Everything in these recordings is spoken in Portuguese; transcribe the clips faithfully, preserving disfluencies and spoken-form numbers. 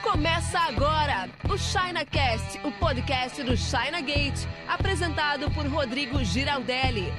Começa agora o ChinaCast, o podcast do China Gate, apresentado por Rodrigo Giraldelli.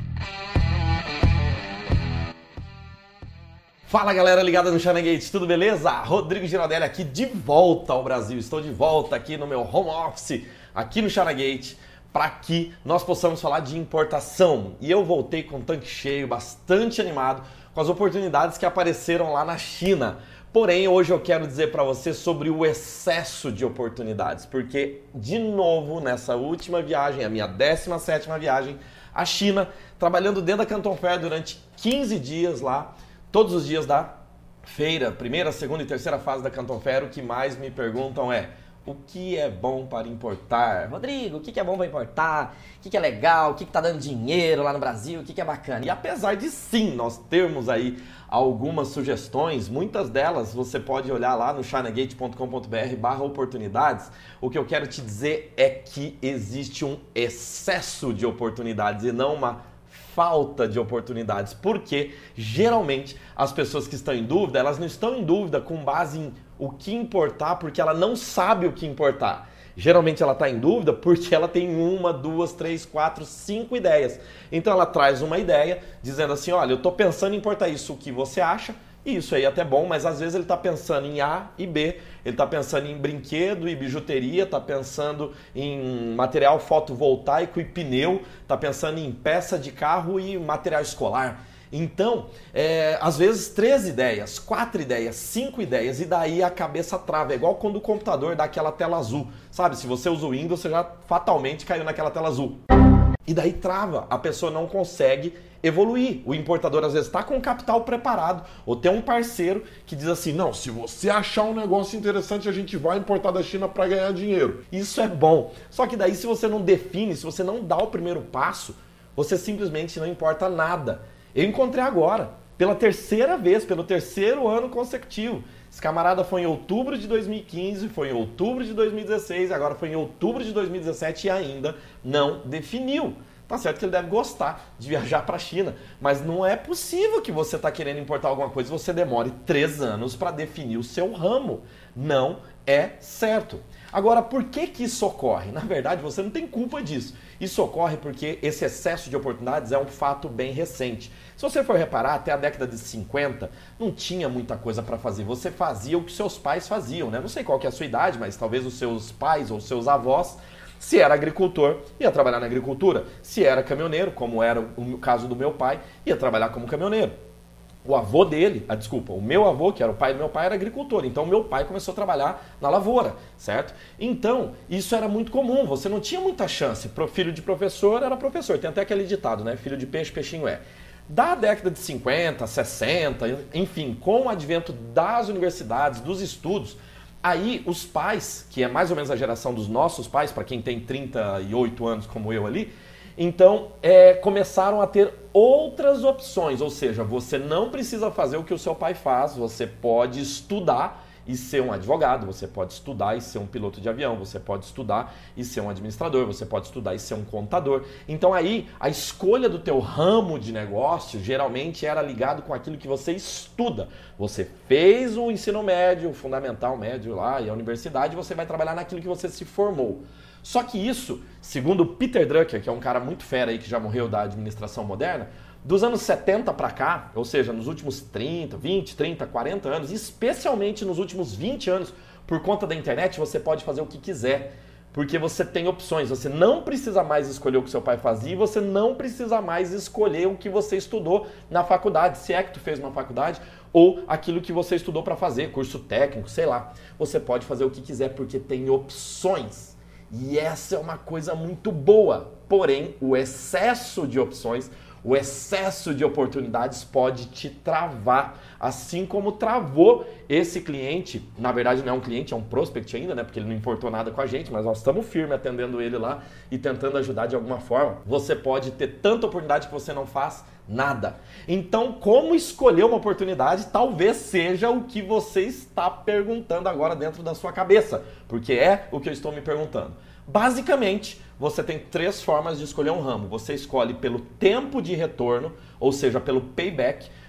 Fala galera ligada no China Gate, tudo beleza? Rodrigo Giraldelli aqui de volta ao Brasil. Estou de volta aqui no meu home office, aqui no China Gate, para que nós possamos falar de importação. E eu voltei com o tanque cheio, bastante animado com as oportunidades que apareceram lá na China. Porém, hoje eu quero dizer para você sobre o excesso de oportunidades, porque, de novo, nessa última viagem, a minha décima sétima viagem à China, trabalhando dentro da Canton Fair durante quinze dias lá, todos os dias da feira, primeira, segunda e terceira fase da Canton Fair, o que mais me perguntam é: o que é bom para importar? Rodrigo, o que é bom para importar? O que é legal? O que está dando dinheiro lá no Brasil? O que é bacana? E apesar de sim, nós termos aí algumas sugestões, muitas delas você pode olhar lá no chinagate ponto com ponto br barra oportunidades. O que eu quero te dizer é que existe um excesso de oportunidades e não uma falta de oportunidades, porque geralmente as pessoas que estão em dúvida, elas não estão em dúvida com base em o que importar, porque ela não sabe o que importar. Geralmente ela está em dúvida porque ela tem uma, duas, três, quatro, cinco ideias. Então ela traz uma ideia dizendo assim: olha, eu estou pensando em importar isso, o que você acha? E isso aí é até bom, mas às vezes ele está pensando em A e B, ele está pensando em brinquedo e bijuteria, está pensando em material fotovoltaico e pneu, está pensando em peça de carro e material escolar. Então, é, às vezes três ideias, quatro ideias, cinco ideias, e daí a cabeça trava. É igual quando o computador dá aquela tela azul, sabe? Se você usa o Windows, você já fatalmente caiu naquela tela azul. E daí trava, a pessoa não consegue evoluir. O importador às vezes está com o capital preparado, ou tem um parceiro que diz assim: não, se você achar um negócio interessante, a gente vai importar da China para ganhar dinheiro. Isso é bom. Só que daí se você não define, se você não dá o primeiro passo, você simplesmente não importa nada. Eu encontrei agora, pela terceira vez, pelo terceiro ano consecutivo. Esse camarada foi em outubro de dois mil e quinze, foi em outubro de dois mil e dezesseis, agora foi em outubro de dois mil e dezessete e ainda não definiu. Tá certo que ele deve gostar de viajar para a China, mas não é possível que você está querendo importar alguma coisa e você demore três anos para definir o seu ramo. Não é certo. Agora, por que que isso ocorre? Na verdade, você não tem culpa disso. Isso ocorre porque esse excesso de oportunidades é um fato bem recente. Se você for reparar, até a década de cinquenta, não tinha muita coisa para fazer. Você fazia o que seus pais faziam, né? Não sei qual que é a sua idade, mas talvez os seus pais ou seus avós, se era agricultor, ia trabalhar na agricultura. Se era caminhoneiro, como era o caso do meu pai, ia trabalhar como caminhoneiro. O avô dele, ah, desculpa, o meu avô, que era o pai do meu pai, era agricultor. Então, meu pai começou a trabalhar na lavoura, certo? Então, isso era muito comum. Você não tinha muita chance. Pro filho de professor era professor. Tem até aquele ditado, né? Filho de peixe, peixinho é. Da década de cinquenta, sessenta, enfim, com o advento das universidades, dos estudos, aí os pais, que é mais ou menos a geração dos nossos pais, para quem tem trinta e oito anos como eu ali, então é, começaram a ter outras opções, ou seja, você não precisa fazer o que o seu pai faz, você pode estudar e ser um advogado, você pode estudar e ser um piloto de avião, você pode estudar e ser um administrador, você pode estudar e ser um contador. Então aí a escolha do teu ramo de negócio geralmente era ligado com aquilo que você estuda. Você fez o ensino médio, o fundamental médio lá e a universidade, você vai trabalhar naquilo que você se formou. Só que isso, segundo Peter Drucker, que é um cara muito fera aí que já morreu da administração moderna, dos anos setenta para cá, ou seja, nos últimos trinta, vinte, trinta, quarenta anos, especialmente nos últimos vinte anos, por conta da internet, você pode fazer o que quiser, porque você tem opções. Você não precisa mais escolher o que seu pai fazia e você não precisa mais escolher o que você estudou na faculdade, se é que tu fez uma faculdade, ou aquilo que você estudou para fazer, curso técnico, sei lá. Você pode fazer o que quiser porque tem opções. E essa é uma coisa muito boa. Porém, o excesso de opções, o excesso de oportunidades pode te travar, assim como travou esse cliente. Na verdade não é um cliente, é um prospect ainda, né? Porque ele não importou nada com a gente, mas nós estamos firmes atendendo ele lá e tentando ajudar de alguma forma. Você pode ter tanta oportunidade que você não faz nada. Então, como escolher uma oportunidade talvez seja o que você está perguntando agora dentro da sua cabeça, porque é o que eu estou me perguntando. Basicamente, você tem três formas de escolher um ramo. Você escolhe pelo tempo de retorno, ou seja, pelo payback.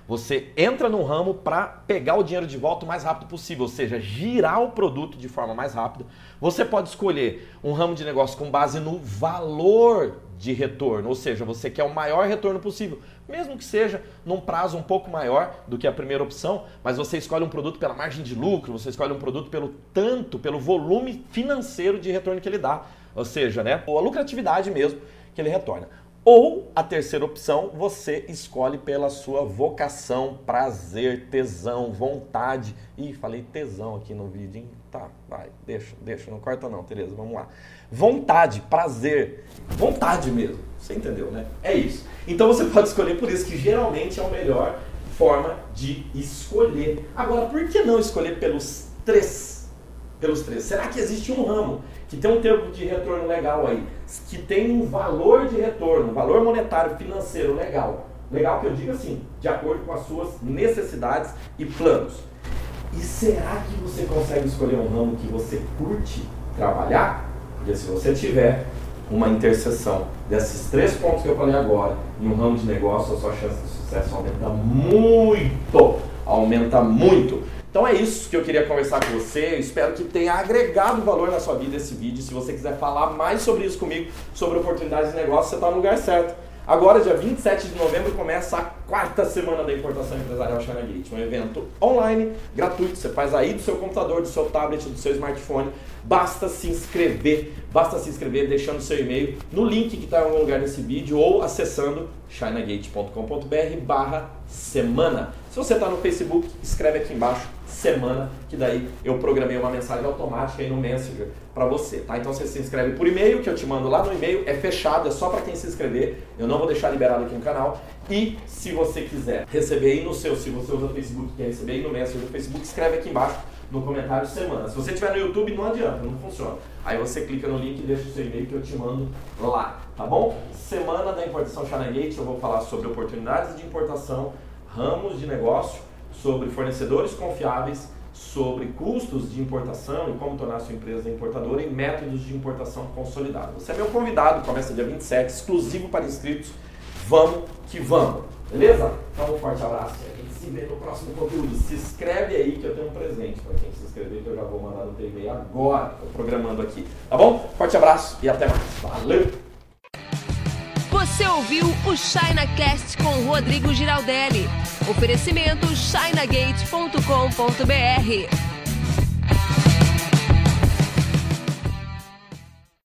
Você entra no ramo para pegar o dinheiro de volta o mais rápido possível, ou seja, girar o produto de forma mais rápida. Você pode escolher um ramo de negócio com base no valor de retorno, ou seja, você quer o maior retorno possível, mesmo que seja num prazo um pouco maior do que a primeira opção, mas você escolhe um produto pela margem de lucro, você escolhe um produto pelo tanto, pelo volume financeiro de retorno que ele dá, ou seja, né, ou a lucratividade mesmo que ele retorna. Ou a terceira opção, você escolhe pela sua vocação, prazer, tesão, vontade. Ih, falei tesão aqui no vídeo, hein? Tá, vai, deixa, deixa, não corta não, Tereza, vamos lá. Vontade, prazer, vontade mesmo, você entendeu, né? É isso. Então você pode escolher por isso, que geralmente é a melhor forma de escolher. Agora, por que não escolher pelos três? Pelos três. Será que existe um ramo que tem um tempo de retorno legal aí, que tem um valor de retorno, um valor monetário financeiro legal? Legal que eu digo assim, de acordo com as suas necessidades e planos. E será que você consegue escolher um ramo que você curte trabalhar? Porque se você tiver uma interseção desses três pontos que eu falei agora em um ramo de negócio, a sua chance de sucesso aumenta muito, aumenta muito. Então é isso que eu queria conversar com você, eu espero que tenha agregado valor na sua vida esse vídeo. Se você quiser falar mais sobre isso comigo, sobre oportunidades de negócio, você está no lugar certo. Agora, dia vinte e sete de novembro, começa a quarta semana da Importação Empresarial China Gate, um evento online, gratuito, você faz aí do seu computador, do seu tablet, do seu smartphone, basta se inscrever, basta se inscrever deixando seu e-mail no link que está em algum lugar nesse vídeo ou acessando chinagate ponto com ponto br barra semana. Se você está no Facebook, escreve aqui embaixo semana, que daí eu programei uma mensagem automática aí no Messenger para você, tá? Então você se inscreve por e-mail, que eu te mando lá no e-mail, é fechado, é só para quem se inscrever, eu não vou deixar liberado aqui no canal. E se você quiser receber aí no seu, se você usa o Facebook e quer receber aí no Messenger do Facebook, escreve aqui embaixo no comentário semana. Se você estiver no YouTube, não adianta, não funciona. Aí você clica no link e deixa o seu e-mail que eu te mando lá, tá bom? Semana da Importação China Gate, eu vou falar sobre oportunidades de importação, ramos de negócio, sobre fornecedores confiáveis, sobre custos de importação e como tornar a sua empresa importadora e métodos de importação consolidada. Você é meu convidado, começa dia vinte e sete, exclusivo para inscritos. Vamos que vamos, beleza? Então um forte abraço e a gente se vê no próximo conteúdo. Se inscreve aí que eu tenho um presente para quem se inscrever, que eu já vou mandar no teu e-mail agora, estou programando aqui, tá bom? Forte abraço e até mais. Valeu! Você ouviu o ChinaCast com Rodrigo Giraldelli. Oferecimento chinagate ponto com ponto br.